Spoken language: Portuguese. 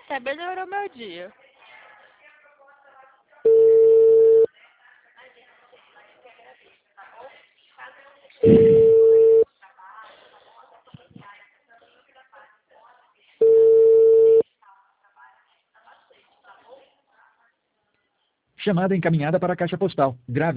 Até melhorou meu dia. Chamada encaminhada para a caixa postal. Grave